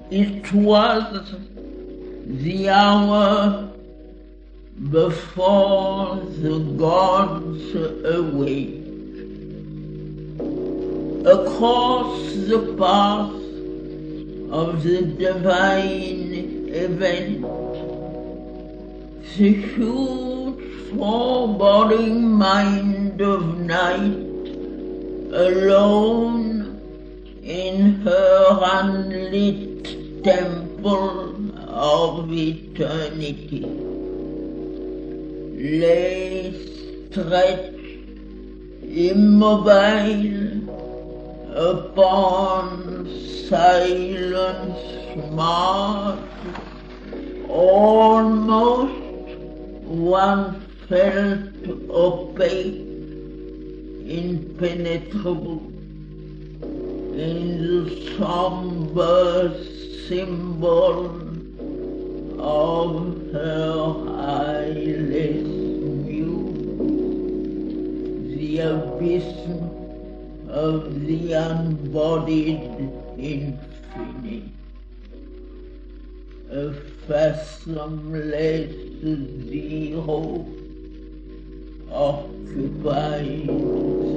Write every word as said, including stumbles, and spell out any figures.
It was the hour before the gods awake. Across the path of the divine event, the huge foreboding mind of night, alone in her unlit temple of eternity, lay stretched immobile upon silence marked, almost one felt opaque, impenetrable, in the somber symbol of her eyeless muse, the abyss of the unbodied infinite, a fathomless zero occupied